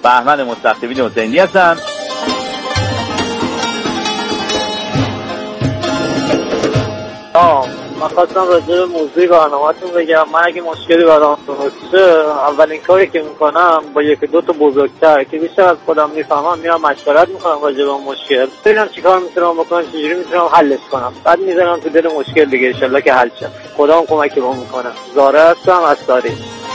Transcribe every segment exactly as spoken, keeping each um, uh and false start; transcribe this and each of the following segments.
بهمن مستخدمین حسینی هستم. آه من خواستم راجع به موضوع برنامه‌تون بگم. من اگه مشکلی برام باشه اولین کاری که میکنم با یکی دو تا بزرگتر که بیشتر از خودم میفهمم میرم مشورت میکنم راجع به مشکل، ببینم چیکار میتونم بکنم، چجوری میتونم حلش کنم، بعد میذارم تو دل مشکل دیگه، ان شاءالله که حل شه. خدا هم کمکی بهم میکنه. زاره هستم از تاریخ.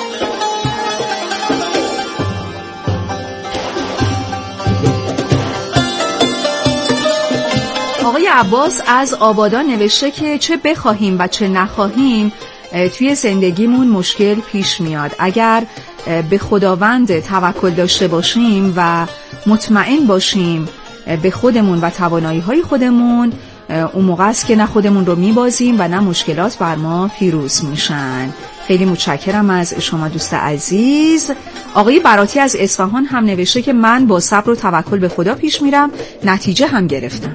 آقای عباس از آبادان نوشته که چه بخواهیم و چه نخواهیم توی زندگیمون مشکل پیش میاد. اگر به خداوند توکل داشته باشیم و مطمئن باشیم به خودمون و توانایی‌های خودمون، اون موقع است که نه خودمون رو میبازیم و نه مشکلات بر ما پیروز میشن. خیلی متشکرم از شما دوست عزیز. آقای براتی از اصفهان هم نوشته که من با صبر و توکل به خدا پیش میرم، نتیجه هم گرفتم.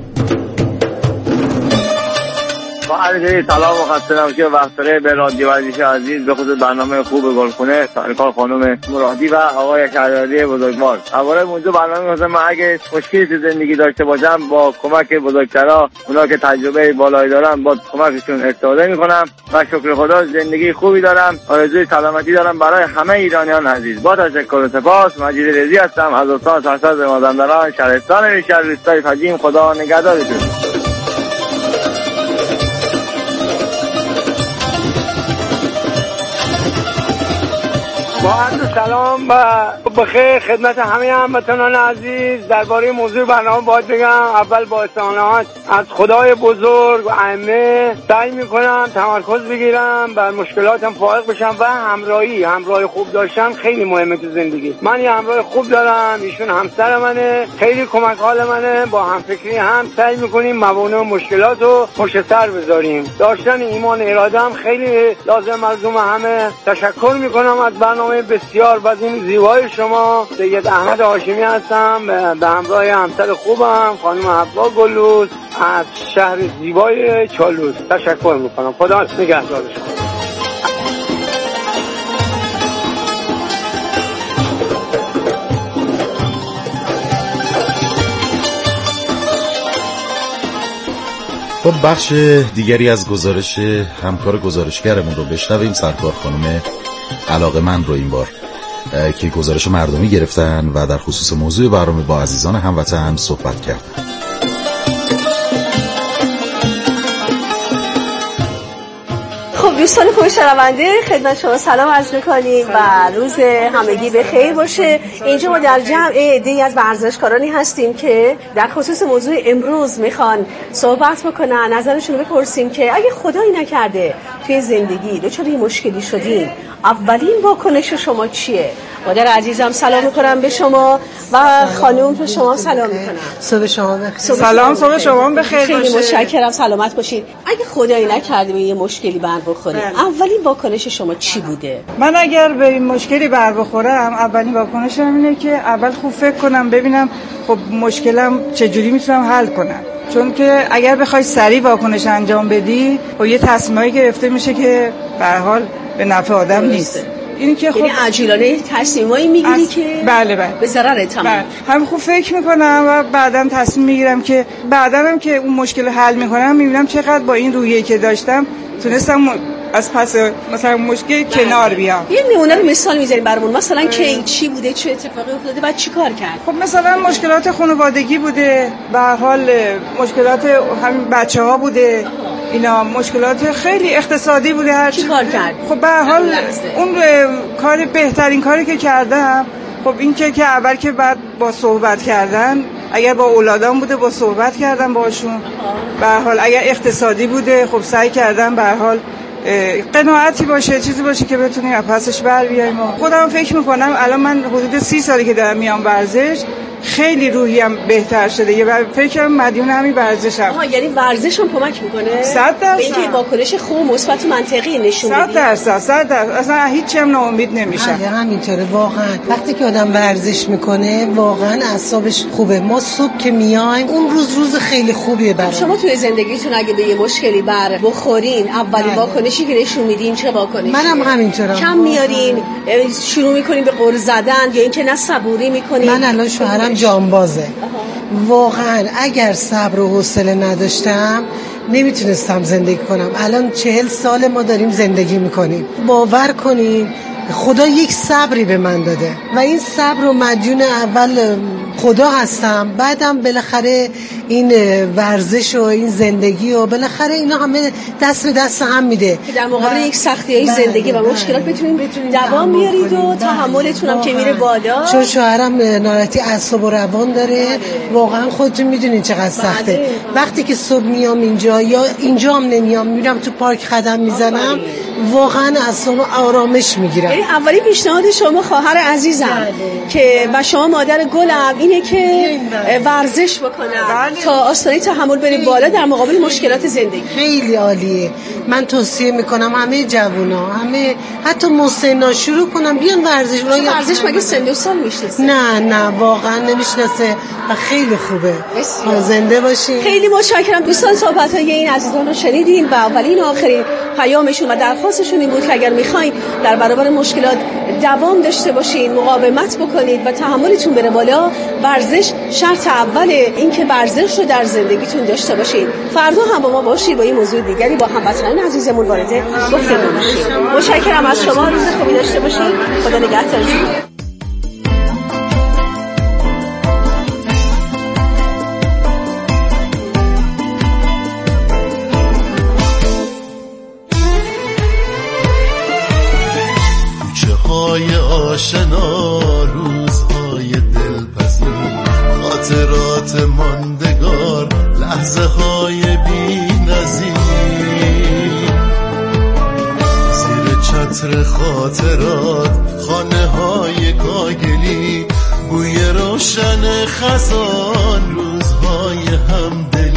با عرض سلام و خسته نباشید و وقت‌بخیر به رادیو ورزش عزیز، به خصوص برنامه خوب گلخونه، سرکار خانم مرادی و آقای شهریاری بزرگوار. درباره موضوع برنامه مثلا من اگه مشکلی تو زندگی داشته باشم با کمک بزرگترا، اونا که تجربه بالایی دارن، با کمکشون استفاده میکنم و شکر خدا زندگی خوبی دارم. آرزوی سلامتی دارم برای همه ایرانیان عزیز. با تشکر و سپاس. مجید رضی هستم از استان سرسبز مازندران، شهرستان شهر روستای فجیم. خدا نگهدارتون. با عرض سلام و بخیر خدمت همه هموطنان عزیز. درباره موضوع برنامه باید بگم اول با استعانت از خدای بزرگ و ائمه سعی میکنم تمرکز بگیرم، بر مشکلاتم فائق بشم و همراهی همراه خوب داشتن خیلی مهمه تو زندگی. من یه همراه خوب دارم، ایشون همسر منه، خیلی کمک حال منه. با همفکری هم سعی میکنیم موانع و مشکلات رو پشت سر بذاریم. داشتن ایمان اراده هم خیلی لازم ملزوم همه. تشکر میکنم از برنامه بسیار وزین زیبای شما. سید احمد هاشمی هستم به همراه همسر خوبم خانم حوا گلوس از شهر زیبای چالوس. تشکر میکنم. خدا نگهدار شما. خب بخش دیگری از گزارش همکار گزارشگرمون رو بشنویم. سرکار خانم علاقه‌مند رو این بار که گزارش مردمی گرفتن و در خصوص موضوع برنامه با عزیزان هموطن صحبت کردن. خب دوستان خوب شنونده، خدمت شما سلام عرض می‌کنیم و روز همگی به خیر باشه. اینجا ما در جمع عده‌ای از ورزشکارانی هستیم که در خصوص موضوع امروز میخوان صحبت بکنن، نظرشون رو بپرسیم که اگه خدایی نکرده توی زندگی دچار یه مشکلی شدین، اولین واکنش شما چیه؟ مادر عزیزم سلام میکنم به شما و خانم به شما سلام میکنم. صبح شما بخیر. سلام، صبح شما بخیر. خیلی متشکرم، سلامت باشید. اگه خدایی نکرده به یه مشکلی بر بخوره، اولین واکنش شما چی بوده؟ من اگر به این مشکلی بر بخورم، اولین واکنشم اینه که اول خوب فکر کنم ببینم خب مشکلم چجوری میتونم حل کنم. چون که اگر بخوای سریع واکنش انجام بدی، خب یه تصمیمی گرفته میشه که به هر حال به نفع آدم نیست. این که خب یعنی عجولانه تصمیمایی میگیری که بله بله به ضرر تمام. هم خوب فکر میکنم و بعداً تصمیم میگیرم که بعداً هم که اون مشکل حل میکنم میبینم چقدر با این رویه‌ای که داشتم تونستم از پس مثلا مشکل کنار بیام. یه نمونه رو مثال میذاریم برامون، مثلا کی چی بوده، چه اتفاقی افتاده، بعد چیکار کرد؟ خب مثلا مشکلات خانوادگی بوده، به هر حال مشکلات همین بچه‌ها بوده، اینا مشکلات خیلی اقتصادی بوده. هر چیکار کرد؟ خب به هر حال اون کار بهترین کاری که کردم خب این که که اول که بعد با صحبت کردن، اگر با اولادام بوده با صحبت کردم باشون، به هر حال اگر اقتصادی بوده خب سعی کردم به هر حال قناعتی باشه، چیزی باشه که بتونیم از پسش بر بیاییم. خودم فکر میکنم الان من حدود سی سالی که دارم میام ورزش، خیلی روحیم بهتر شده و فکرم مدیون همین ورزشم. آها، یعنی ورزش هم کمک میکنه صد درصد به اینکه واکنش خوب مثبت و منطقی نشون بده. صد درصد صد درصد اصلا هیچ هم ناامید نمیشم. بله همینطوره واقعا. وقتی که آدم ورزش میکنه واقعا اعصابش خوبه. ما صبح که میایم اون روز روز خیلی خوبیه برام. شما توی زندگیتون اگه به یه مشکلی بر بخورین اولین واکنشی که نشون میدین چه واکنشی؟ منم همینطورم. کم میارین، شروع میکنین به غر زدن یا اینکه نه صبوری میکنین؟ من الان شوهرم جانبازه. واقعا اگر صبر و حوصله نداشتم نمیتونستم زندگی کنم. الان چهل سال ما داریم زندگی میکنیم. باور کنین خدا یک صبری به من داده و این صبر رو مدیون اول خدا هستم، بعدم بالاخره این ورزش و این زندگی و بالاخره اینا همه دست به دست هم میده که در مقابل یک سختی‌های زندگی و مشکلات بتونین بتونین دوام بیارید و تحملتون هم که میره بالا. چون شوهرم ناراحتی اعصاب و روان داره. واقعا خودتون میدونین چقدر سخته. وقتی که صبح میام اینجا یا اینجا هم نمیام میرم تو پارک قدم میزنم واقعا اعصاب آرامش میگیرم. یعنی اولی پیشنهاد شما خواهر عزیزم که و شما مادر گلم اینه که ورزش بکنم تا آستانه تحمل بره بالا در مقابل مشکلات زندگی. خیلی عالیه. من توصیه میکنم همه جوونا، همه حتی مسنا شروع کنم بیان ورزش. ورزش مگه سن و سال میشناسه؟ نه نه واقعا نمیشناسه و خیلی خوبه. زنده باشین. خیلی متشکرم دوستان. صحبت‌های این عزیزان رو شنیدین و اولین و آخرین پیامشون و درخواستشون این بود که اگر میخواین در برابر مشکلات دوام داشته باشین، مقاومت بکنید و تحملتون بره بالا، ورزش شرط اوله این که ورزش رو در زندگیتون داشته باشین. فردا هم با ما باشید با این موضوع دیگری با هموطنان عزیزمون وارد گفتگو بشید. متشکرم از شما. روز خوبی داشته باشید. خدا نگهدارتون. های آشنا، روزهای دلپذیر، خاطرات ماندگار، لحظه های بی نظیر، زیر چتر خاطرات، خانه های کاگلی، بوی روشن خزان، روزهای همدلی.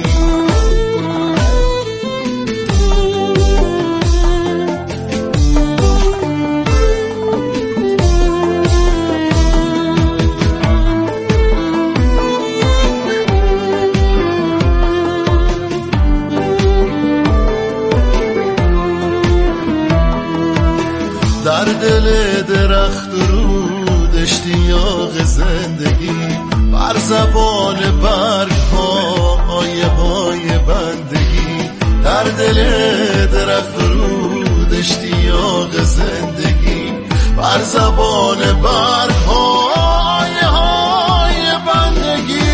در دل درخت رود اشتیاق زندگی، بر زبان برگ ها آیه های بندگی. در دل درخت رود اشتیاق زندگی، بر زبان برگ ها آیه های بندگی.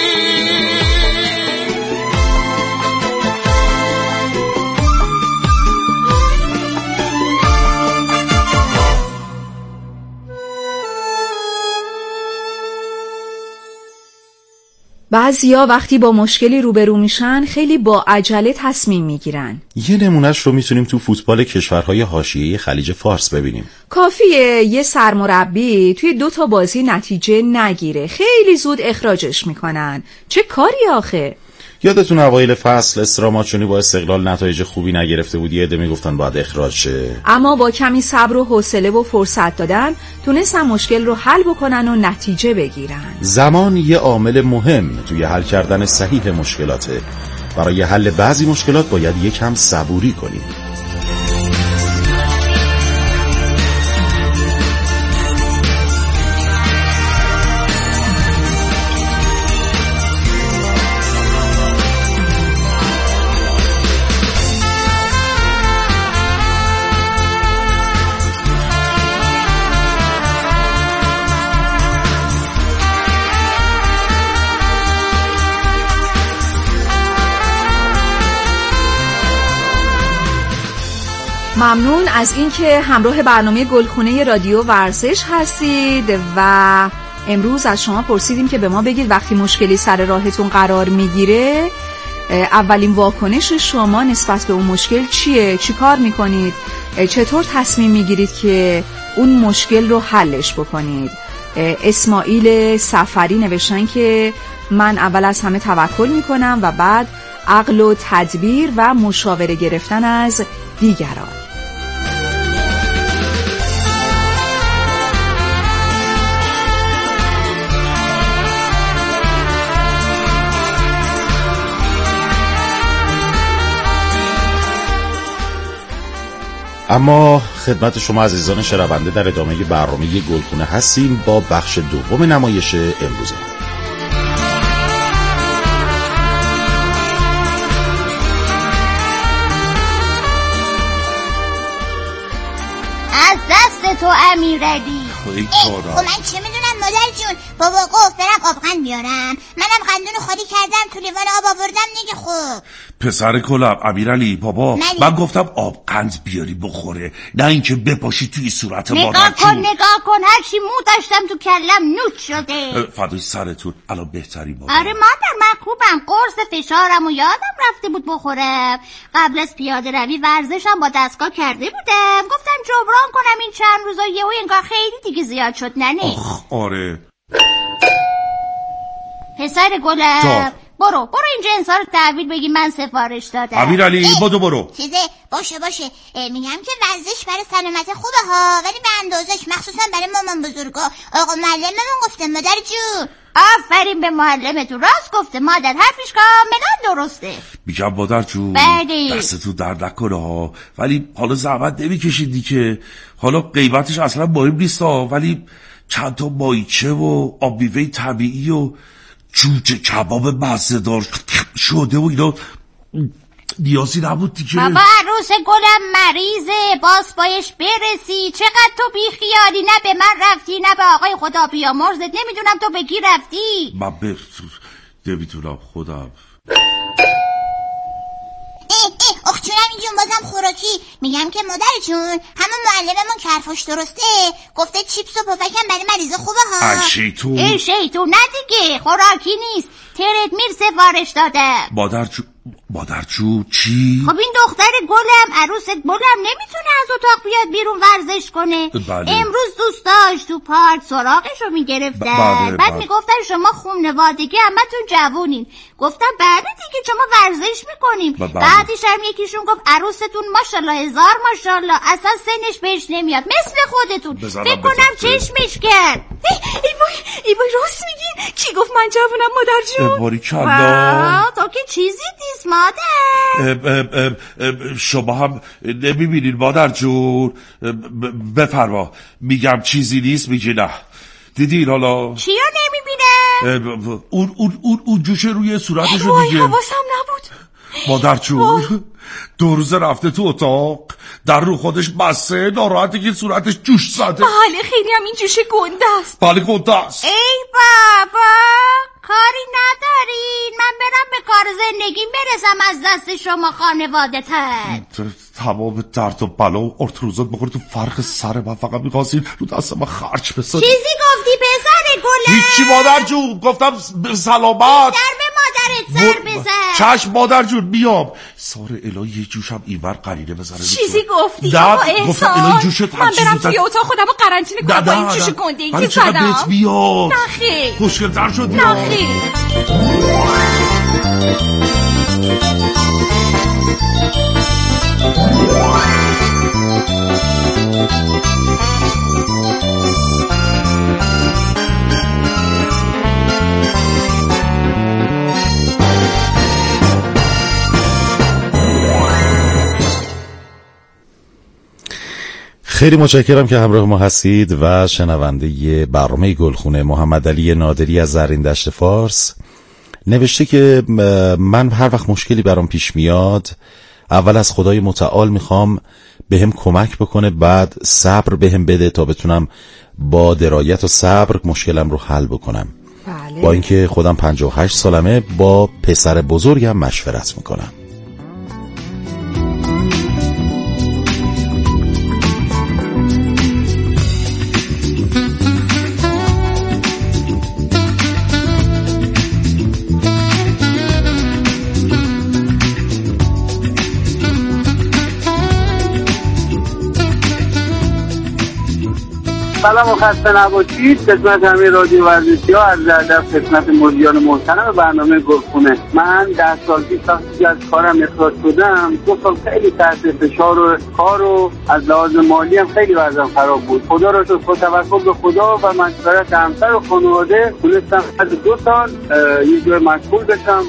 بعضیا وقتی با مشکلی روبرو میشن خیلی با عجله تصمیم میگیرن. یه نمونهش رو میتونیم تو فوتبال کشورهای حاشیه‌ای خلیج فارس ببینیم. کافیه یه سرمربی توی دو تا بازی نتیجه نگیره، خیلی زود اخراجش میکنن. چه کاری آخه؟ یادتون اوایل فصل استراماچونی با استقلال نتایج خوبی نگرفته بود، یه عده میگفتن باید اخراج شه، اما با کمی صبر و حوصله و فرصت دادن تونستن مشکل رو حل بکنن و نتیجه بگیرن. زمان یه عامل مهم توی حل کردن صحیح مشکلاته. برای حل بعضی مشکلات باید یکم صبوری کنیم. ممنون از اینکه همراه برنامه گلخونه رادیو ورزش هستید و امروز از شما پرسیدیم که به ما بگید وقتی مشکلی سر راهتون قرار میگیره اولین واکنش شما نسبت به اون مشکل چیه؟ چی کار میکنید؟ چطور تصمیم میگیرید که اون مشکل رو حلش بکنید؟ اسماعیل سفری نوشتن که من اول از همه توکل میکنم و بعد عقل و تدبیر و مشاوره گرفتن از دیگران. اما خدمت شما عزیزان شنونده در ادامه برنامه گلخونه هستیم با بخش دوم نمایش امروزه. از دست تو امیرعلی. خب من چه میدونم مادر جون، بابا گفت برم آبقند بیارم، منم قندون خالی کردم تو لیوان آب آوردم دیگه. خب پسر کلم امیرعلی بابا ملی. من گفتم آبقند بیاری بخوره، نه اینکه بپاشی توی صورت مادر. نگاه کن نگاه کن، هرچی مو داشتم تو کلم نوت شده. فدای سرتون، الان بهتری بابا. آره مادر من خوبم، قرص فشارم و یادم رفته بود بخورم. قبل از پیاده روی ورزشم با دستگاه کرده بودم، گفتم جبران کنم این چند روزا، یهو انگار خیلی دیگه زیاد شد. ننه آخ آره پسر گلم، برو برو این جنسا رو تحویل بگی، من سفارش دادم. امیرعلی بدو برو. چیزه باشه باشه، میگم که ورزش برای سلامت خوبه ها، ولی به اندازش، مخصوصا برای مامان بزرگا. آقا معلممون گفته مادر جون. آفرین به معلمتون، راست گفته مادر، حرفش کاملا درسته. میگم مادر جون دستتون درد نکنه ها، ولی حالا زحمت نمیکشیدی که، حالا قیمتش اصلا مهم نیست ها، ولی چند تا مایچه و آب میوه طبیعی و جوجه کباب مزه‌دار شده و اینا نیازی نبود دیگه. بابا عروس گلم مریضه، باز بایش برسی. چقدر تو بی خیالی، نه به من رفتی نه به آقای خدا بیامرزت، نمیدونم تو به کی رفتی. من به نمیدونم خودم. اخچونم اینجون بازم خوراکی، میگم که مادر جون همون معلممون که حرفش درسته، گفته چیپس و پفکم برای مریضا خوبه ها. ای شیطون ای شیطون نه دیگه، خوراکی نیست، ترد میر سفارش داده. مادر جون مادر جون چی؟ خب این دختر گلم، عروس گلم، نمیتونه از اتاق بیاد بیرون ورزش کنه. بله. امروز دوستاش تو پارک سراغش رو میگرفتن. بله. بعد بله. میگفتن شما خونوادگی همتون جوونین. گفتم بله دیگه، شما ورزش میکنیم. بله. بعدش هم یکیشون گفت عروستون ماشاءالله هزار ماشاءالله، اصلا سنش بهش نمیاد، مثل خودتون. فکر کنم چشمش کرد. ای وای ای وای راست میگین، کی گفت من جوونم مادر جون؟ باریکالله، تو که چیزی نیست مادر. شما هم نمیبینین مادر جون؟ بفرما، میگم چیزی نیست میگی نه. دیدین حالا چی رو نمیبینه؟ اون اون اون اون جوشه روی صورتش رو وای دیگه. حواسم نبود مادر جون دو روز رفته تو اتاق، در رو خودش بسته، ناراحته که صورتش جوش زده. بله خیلی هم این جوش گنده است. بله گنده است. ای بابا کاری ندارین، من برم به کار زندگیم برسم از دست شما خانواده تن. تمام درد و بلا و ارتروزات بخوره تو فرق سر من، فقط میخواستین رو دست من خرج بسازی. چیزی گفتی پسر گلم؟ هیچی مادر جون، گفتم سلامت. در به مادرت سر بزن. چشم مادر جون میام. سار الهی یه جوشم اینور قرینه بزنه. چیزی گفتی؟ نه گفتم الهی جوشت من برم توی اتاق خودم رو قرنطینه کنم با این جوش گنده این که زدم. بهت بیاد. نه خیر خوشگل تر شد. نه خیر. خیلی متشکرم که همراه ما هستید و شنونده برنامه گلخونه. محمد علی نادری از زرین دشت فارس نوشته که من هر وقت مشکلی برام پیش میاد، اول از خدای متعال میخوام بهم کمک بکنه، بعد صبر بهم بده تا بتونم با درایت و صبر مشکلم رو حل بکنم. بله. با اینکه خودم پنجاه و هشت سالمه، با پسر بزرگم مشورت میکنم. سلام و خسته نباشید خدمت همه رادیو ورزشی ها، از ادب خدمت مجریان محترم برنامه گلخونه. من ده سال پیش وقتی از کارم اخراج شدم، دو سال خیلی تحت فشار و کار و از لحاظ مالی هم خیلی وضعم خراب بود. خدا را شکر با توکل به خدا و مشورت همسر و خانواده تونستم بعد دو سال یه جای مشغول بشم.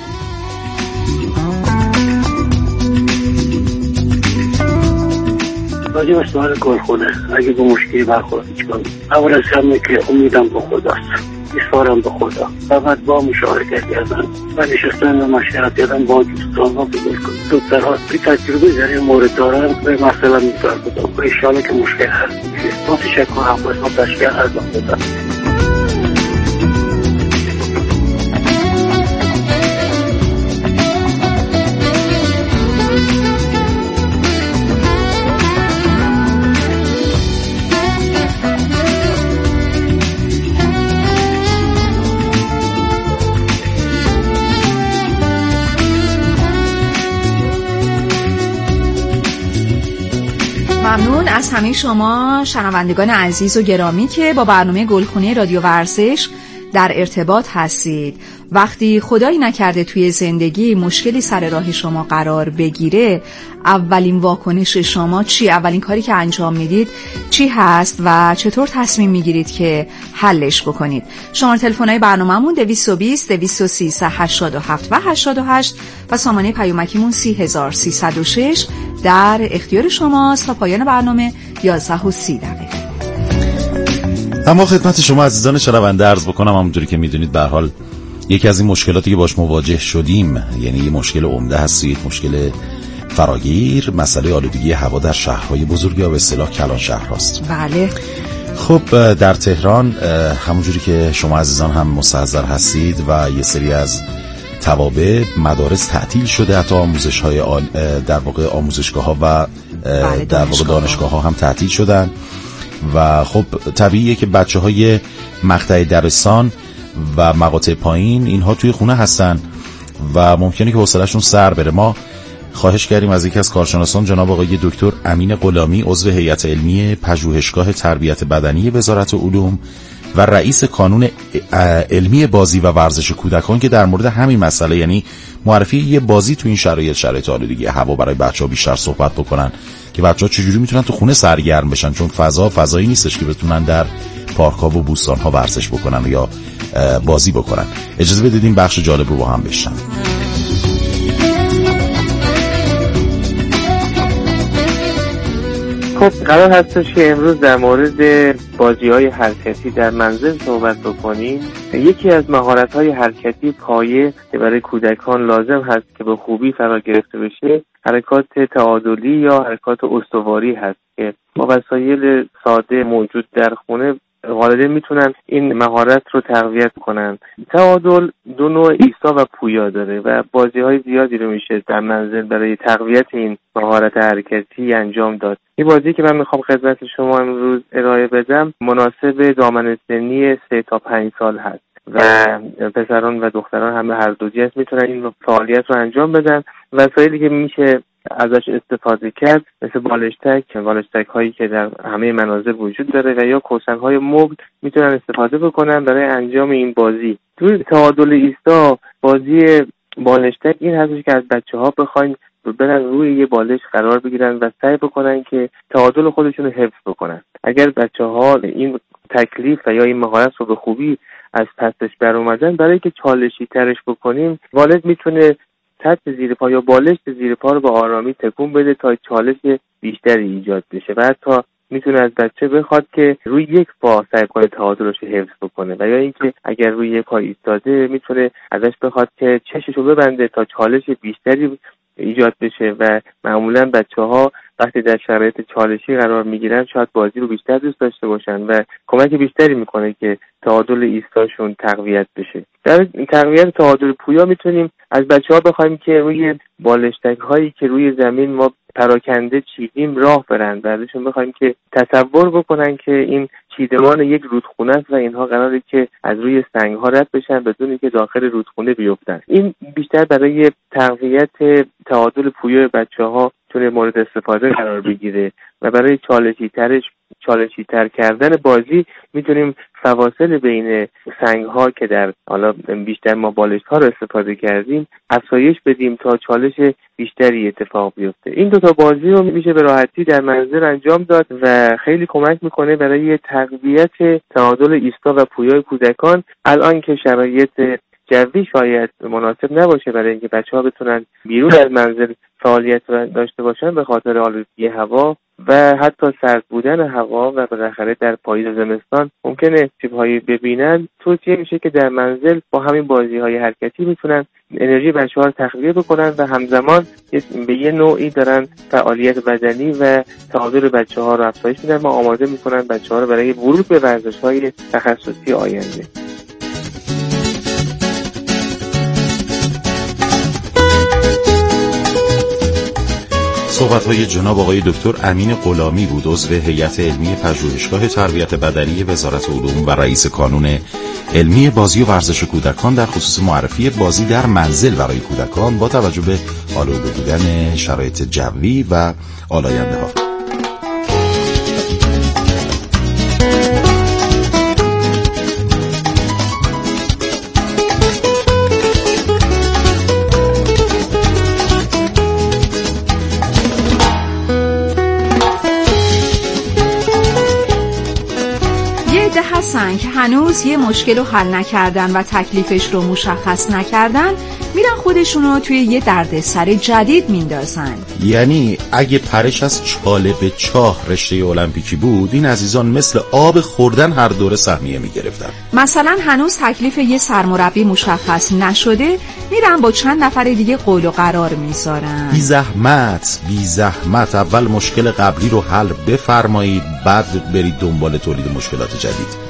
راجع به سوال گلخونه، اگه به مشکلی برخورد کنم، اول از همه که امیدم به خداست، ایثارم به خدا، فقط با مشارکت کردن و نشستن و مشورت کردن با دوستان ها بگل کنم. دکترها بی تجربه در این مورد دارن به مثلا میتونم بدم و انشاءالله که مشکل هست میشه. با تشکر هم باید ما تشکر ارزان بدم. ممنون از همه شما شنوندگان عزیز و گرامی که با برنامه گلخونه رادیو ورزش در ارتباط هستید. وقتی خدایی نکرده توی زندگی مشکلی سر راه شما قرار بگیره، اولین واکنش شما چی؟ اولین کاری که انجام میدید چی هست و چطور تصمیم میگیرید که حلش بکنید؟ شماره تلفن‌های برنامه‌مون دویست و بیست دویست و سیزده هشتاد و هفت و هشتاد و هشت و سامانه پیامکیمون سی هزار سیصد و شش در اختیار شماست تا پایان برنامه یازده و سی دقیقه. اما خدمت شما عزیزان شنونده عرض بکنم، همونجوری که میدونید به هر حال یکی از این مشکلاتی که باش مواجه شدیم، یعنی یه مشکل عمده هست، یک مشکل فراگیر، مسئله آلودگی هوا در شهرهای بزرگ یا به اصطلاح کلان شهرهاست. بله. خب در تهران همونجوری که شما عزیزان هم مستحضر هستید و یه سری از توابع مدارس تعطیل شده، حتی آموزش‌های در واقع آموزشگاه‌ها و در واقع دانشگاه‌ها هم تعطیل شدن و خب طبیعیه که بچه‌های مقطع دبستان و مقاطع پایین اینها توی خونه هستن و ممکنه که حوصله‌شون سر بره. ما خواهش کردیم از یکی از کارشناسان جناب آقای دکتر امین غلامی، عضو هیئت علمی پژوهشگاه تربیت بدنی وزارت علوم و رئیس کانون علمی بازی و ورزش کودکان، که در مورد همین مسئله، یعنی معرفی یه بازی تو این شرایط شرایط آلودگی هوا برای بچه‌ها بیشتر صحبت بکنن که بچه‌ها چجوری میتونن تو خونه سرگرم بشن، چون فضا فضایی نیستش که بتونن در پارک‌ها و بوستان‌ها ورزش بکنن یا بازی بکنن. اجازه بدید این بخش جالب رو با هم بشنویم. خب قرار هستش که امروز در مورد بازی‌های حرکتی در منزل صحبت بکنیم. یکی از مهارت‌های حرکتی پایه که برای کودکان لازم هست که به خوبی فرا گرفته بشه، حرکات تعادلی یا حرکات استواری هست که با وسایل ساده موجود در خونه والدین میتونن این مهارت رو تقویت کنن. تعادل دو نوع ایستا و پویا داره و بازی‌های زیادی رو میشه در منزل برای تقویت این مهارت حرکتی انجام داد. این بازی که من میخوام خدمت شما امروز ارائه بدم مناسب دامنه سنی سه تا پنج سال هست و پسران و دختران هم هر دو جنس میتونن این فعالیت رو انجام بدن. وسایلی که میشه ازش استفاده کرد مثل بالشتک، بالشتک هایی که در همه منازل وجود داره و یا کوسن های مبل میتونن استفاده بکنن برای انجام این بازی. توی تعادل ایستا بازی بالشتک این هستش که از بچه ها بخواین برن روی یه بالش قرار بگیرن و سعی بکنن که تعادل خودشون رو حفظ بکنن. اگر بچه ها این تکلیف و یا این مهارت رو به خوبی از پسش بر اومدن، برای که چالشی ترش بکنیم، والد میتونه سطح زیر پا یا بالشت زیر پا رو با آرامی تکون بده تا چالش بیشتری ایجاد بشه و حتی میتونه از بچه بخواد که روی یک پا سعی کنه تعادلش رو حفظ بکنه و یا اینکه اگر روی یک پا ایستاده میتونه ازش بخواد که چشش رو ببنده تا چالش بیشتری ایجاد بشه و معمولا بچه‌ها وقتی در شرایط چالشی قرار میگیرن شاید بازی رو بیشتر دوست داشته باشن و کمک بیشتری میکنه که تعادل ایستاشون تقویت بشه. در تقویت تعادل پویا میتونیم از بچه‌ها بخوایم که روی بالشتک هایی که روی زمین ما پراکنده چیدیم راه برن و ازشون بخوایم که تصور بکنن که این چیدمان یک رودخونه است و اینها قراره که از روی سنگ ها رد بشن بدون اینکه داخل رودخونه بیفتن. این بیشتر برای تقویت تعادل پویا بچه‌ها تونه مورد استفاده قرار بگیره و برای چالشی ترش چالشی تر کردن بازی میتونیم فواصل بین سنگ ها که در حالا بیشتر ما بالشت ها رو استفاده کردیم افزایش بدیم تا چالش بیشتری اتفاق بیفته. این دو تا بازی رو میشه به راحتی در منزل انجام داد و خیلی کمک میکنه برای تقویت تعادل ایستا و پویای کودکان. الان که شرایط جوی شاید مناسب نباشه برای اینکه بچه‌ها بتونن بیرون از منزل فعالیت داشته باشن به خاطر آلودگی هوا و حتی سرد بودن هوا و بالاخره در پاییز و زمستان ممکنه چیزهایی ببینن، توصیه میشه که در منزل با همین بازی‌های حرکتی میتونن انرژی بچه‌ها رو تقویه بکنن و همزمان به یه نوعی دارن فعالیت بدنی و تعادل بچه‌ها رو افزایش میدن و آماده میکنن بچه‌ها رو برای ورود به ورزش‌های تخصصی آینده. صحبت‌های جناب آقای دکتر امین غلامی بود، عضو هیئت علمی پژوهشگاه تربیت بدنی وزارت علوم و رئیس کانون علمی بازی و ورزش کودکان در خصوص معرفی بازی در منزل برای کودکان با توجه به آلوده بودن شرایط جوی و آلاینده‌ها. هستن که هنوز یه مشکل رو حل نکردن و تکلیفش رو مشخص نکردن، میرن خودشونو توی یه دردسر جدید میندازن. یعنی اگه پرش از چاله به چاه رشته المپیکی بود، این عزیزان مثل آب خوردن هر دوره سهمیه میگرفتن. مثلا هنوز تکلیف یه سرمربی مشخص نشده، میرن با چند نفر دیگه قول و قرار میذارن. بی زحمت بی زحمت اول مشکل قبلی رو حل بفرمایید، بعد برید دنبال تولید مشکلات جدید.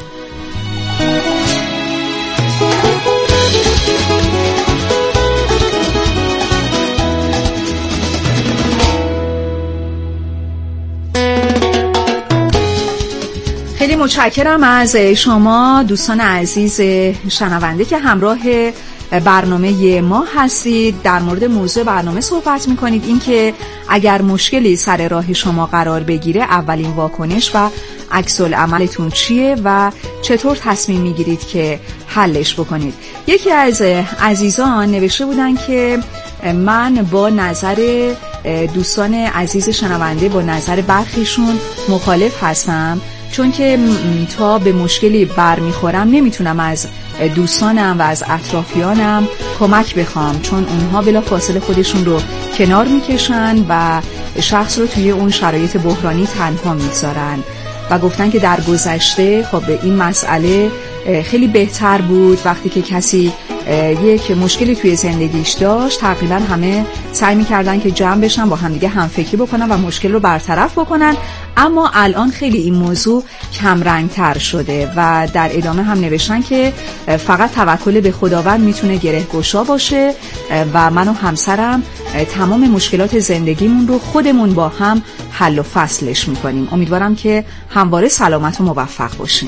خیلی متشکرم از شما دوستان عزیز شنونده که همراه برنامه ما هستید. در مورد موضوع برنامه صحبت میکنید، این که اگر مشکلی سر راه شما قرار بگیره اولین واکنش و عکس العملتون چیه و چطور تصمیم میگیرید که حلش بکنید. یکی از عزیزان نوشته بودن که من با نظر دوستان عزیز شنونده با نظر برخیشون مخالف هستم، چون که تا به مشکلی برمیخورم نمیتونم از دوستانم و از اطرافیانم کمک بخوام، چون اونها بلا فاصله خودشون رو کنار میکشن و شخص رو توی اون شرایط بحرانی تنها میگذارن و گفتن که در گذشته خب این مسئله خیلی بهتر بود وقتی که کسی یک مشکلی توی زندگیش داشت، تقریبا همه سعی میکردن که جمع بشن با همدیگه همفکری بکنن و مشکل رو برطرف بکنن، اما الان خیلی این موضوع کم رنگ تر شده و در ادامه هم نوشتن که فقط توکل به خداوند میتونه گره گشا باشه و من و همسرم تمام مشکلات زندگیمون رو خودمون با هم حل و فصلش میکنیم. امیدوارم که همواره سلامت و موفق باشیم.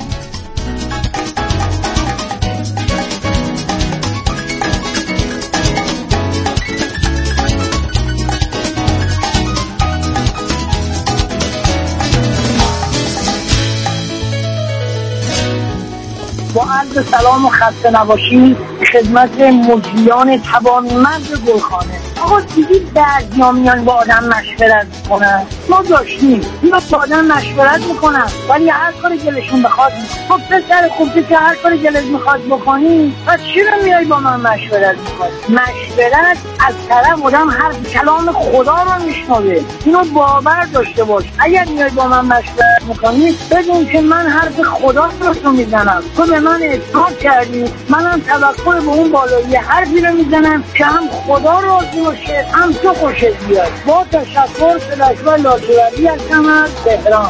با عرض سلام و خسته نباشید خدمت مجریان توانمند گلخانه. آقا دیدید بعضیا میان با آدم مشورت میکنن، ما داشتیم اینا با آدم مشورت میکنن ولی هر کاری دلشون بخواد میکنن. خب پسر خوبی که هر کاری دلت میخواد بکنی، پس چرا میای با من مشورت میکنی؟ مشورت از طرف آدم هر کلام خدا رو میشنوه، اینو باور داشته باش. اگر میای با من مشورت میکنی بدون که من حرف خدا رو میزنم، تو به من اطاعت کردی، منم توکل به اون بالایی حرفی رو میزنم که هم خدا راضی باشه هم تو خوشت بیاد. با تشکر فلاشبا لاجوردی هستم از تهران.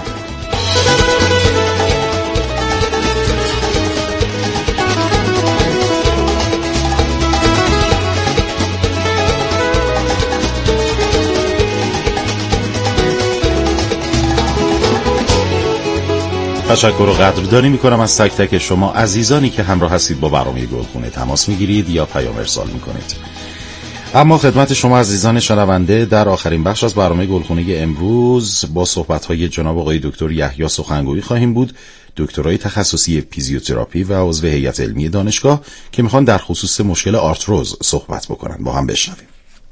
تشکر و قدردانی میکنم از تک تک شما عزیزانی که همراه هستید با برنامه گلخونه تماس میگیرید یا پیام ارسال میکنید. اما خدمت شما عزیزان شنونده در آخرین بخش از برنامه گلخونه امروز با صحبت‌های جناب آقای دکتر یحیی سخنگویی خواهیم بود، دکترای تخصصی فیزیوتراپی و عضو هیئت علمی دانشگاه که میخوان در خصوص مشکل آرتروز صحبت بکنن. با هم بشنویم.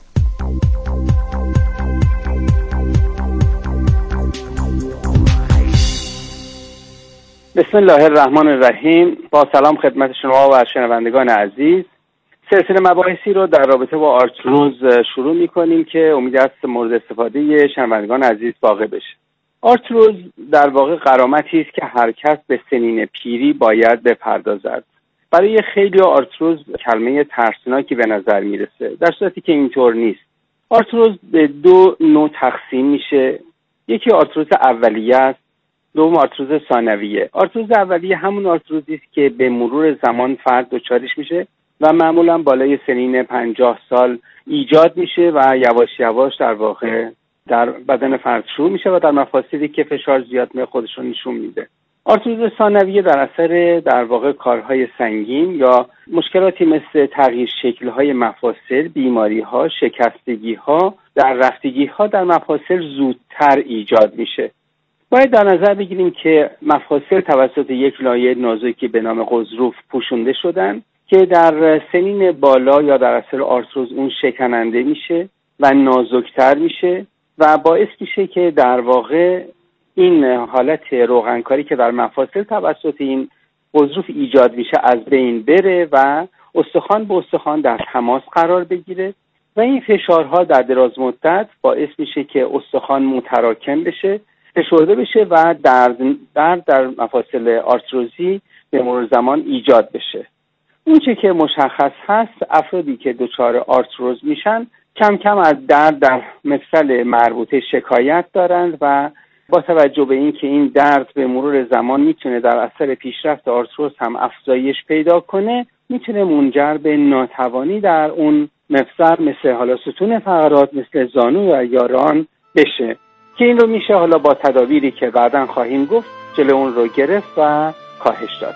بسم الله الرحمن الرحیم. با سلام خدمت شما و شنوندگان عزیز. سلسله مباحثی رو در رابطه با آرتروز شروع می‌کنیم که امید است مورد استفاده شنوندگان عزیز واقع بشه. آرتروز در واقع غرامتی است که هر کس به سنین پیری باید بپردازد. برای خیلی آرتروز کلمه ترسناکی به نظر میرسه، در صورتی که اینطور نیست. آرتروز به دو نوع تقسیم میشه. یکی آرتروز اولیه است، دوم آرتروز ثانویه. آرتروز اولیه همون آرتروزی است که به مرور زمان فرد دچارش میشه و معمولا بالای سنین پنجاه سال ایجاد میشه و یواش یواش در واقع در بدن فرد شروع میشه و در مفاصلی که فشار زیاد می خودش رو نشون میده. آرتروز ثانویه در اثر در واقع کارهای سنگین یا مشکلاتی مثل تغییر شکل‌های مفاصل، بیماری‌ها، شکستگی‌ها، در رفتگی‌ها در مفاصل زودتر ایجاد میشه. باید در نظر بگیریم که مفاصل توسط یک لایه نازکی به نام غضروف پوشونده شدن که در سنین بالا یا در اثر آرتروز اون شکننده میشه و نازکتر میشه و باعث میشه که در واقع این حالت روغنکاری که در مفاصل توسط این غضروف ایجاد میشه از بین بره و استخوان به استخوان در تماس قرار بگیره و این فشارها در دراز مدت باعث میشه که استخوان متراکم بشه، فشرده بشه و درد در در مفاصل آرتروزی به مرور زمان ایجاد بشه. اون چه که مشخص هست، افرادی که دچار آرتروز میشن کم کم از درد در مفصل مربوطه شکایت دارند و با توجه به این که این درد به مرور زمان میتونه در اثر پیشرفت آرتروز هم افزایش پیدا کنه، میتونه منجر به ناتوانی در اون مفصل مثل حالا ستون فقرات، مثل زانو یا یاران بشه که این رو میشه حالا با تدابیری که بعداً خواهیم گفت جلوی اون رو گرفت و کاهش داد.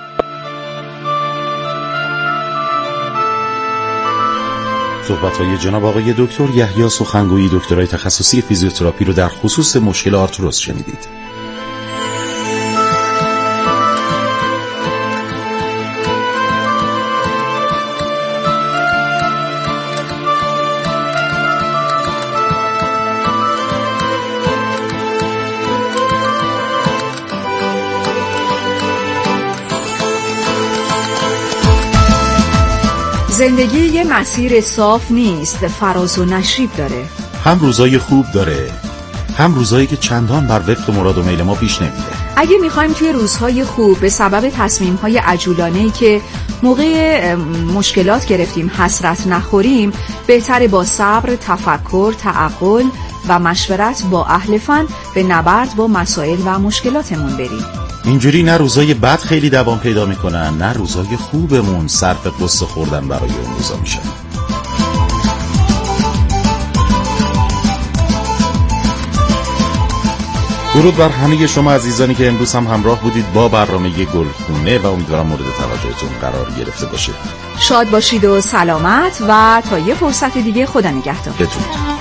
صحبت‌های جناب آقای دکتر یحیی سخنگویی، دکترای تخصصی فیزیوتراپی رو در خصوص مشکل آرتروز شنیدید. زندگی یه مسیر صاف نیست، فراز و نشیب داره. هم روزای خوب داره، هم روزایی که چندان بر وفق مراد و میل ما پیش نمیره. اگه میخوایم توی روزهای خوب به سبب تصمیم‌های عجولانه‌ای که موقع مشکلات گرفتیم حسرت نخوریم، بهتره با صبر، تفکر، تعقل و مشورت با اهل فن به نبرد با مسائل و مشکلاتمون بریم. اینجوری نه روزای بد خیلی دوام پیدا میکنن، نه روزای خوبمون صرف قصه خوردن برای اون روزا میشن. درود بر همه شما عزیزانی که امروز هم همراه بودید با برنامه گلخونه و امیدوارم مورد توجهتون قرار گرفته باشه. شاد باشید و سلامت و تا یه فرصت دیگه خدا نگهدار. بدرود.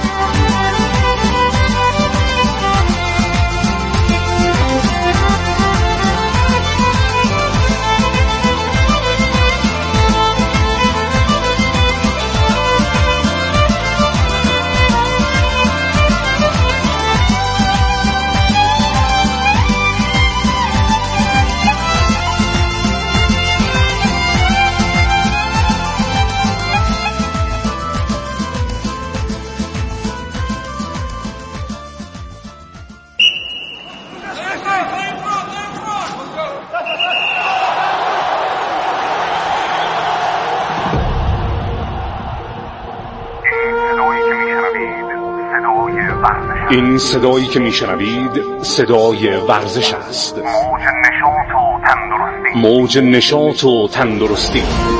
این صدایی که میشنوید صدای ورزش است. موج نشاط و تندرستی.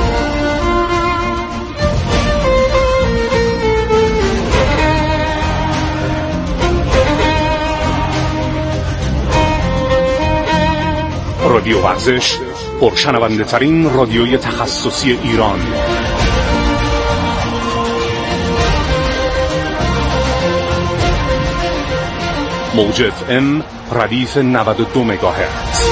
رادیو ورزش، پرشنونده ترین رادیوی تخصصی ایران. موج اف ام ردیف نود و دو مگاهرتز.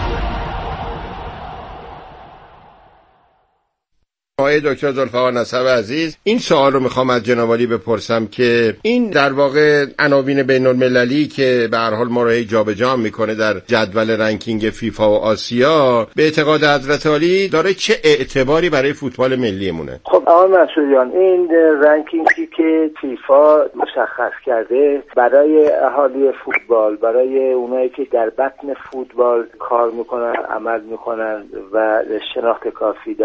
آقای دکتر ذوالفقار نسب عزیز، این سوال رو میخوام از جناب عالی بپرسم که این در واقع عناوین بین المللی که به هر حال ما رو هی جابجا میکنه در جدول رنکینگ فیفا و آسیا، به اعتقاد حضرت عالی داره چه اعتباری برای فوتبال ملیمونه؟ خب آقای مسئولیان، این رنکینگی که فیفا مشخص کرده برای اهالی فوتبال، برای اونایی که در بطن فوتبال کار میکنن، عمل میکنن و شناخت کافی